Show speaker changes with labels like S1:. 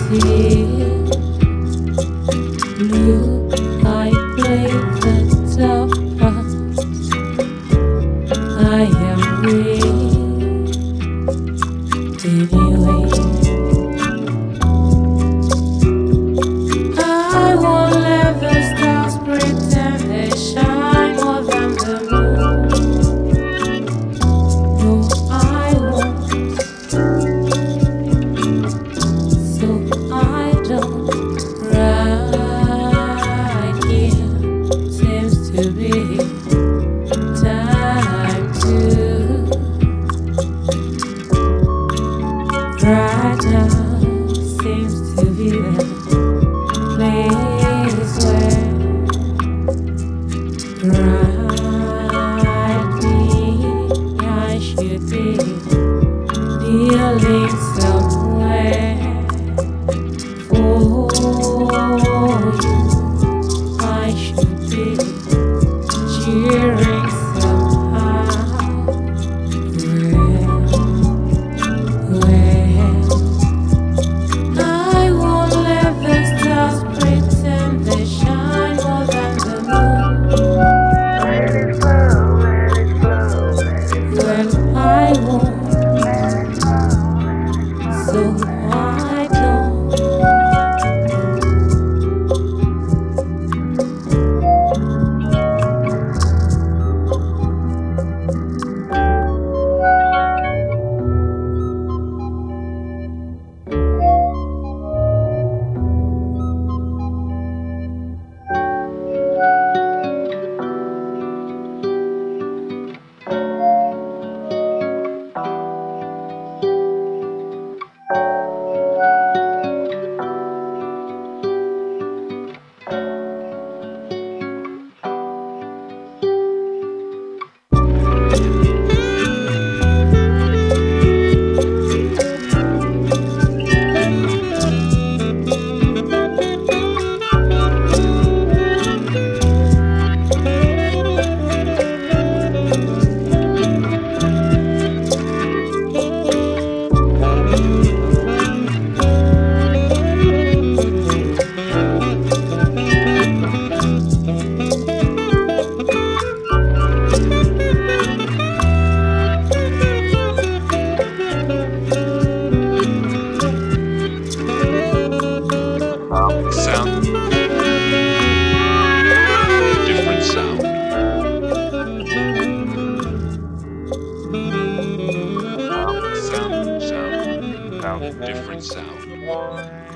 S1: still. Look, I play the tough part. I am weak anyway. I won't let the stars pretend they shine more than the moon. No, I won't. So I don't right here. Seems to be time to right now. Seems to be the place where right me I should be kneeling somewhere for you. I should be cheering somehow. Well, I won't let the stars pretend they shine more than the moon.
S2: Let it flow, let it flow, let it flow.
S1: Well, I won't, so I don't.
S3: Sound. Different sound. Sound. Different sound.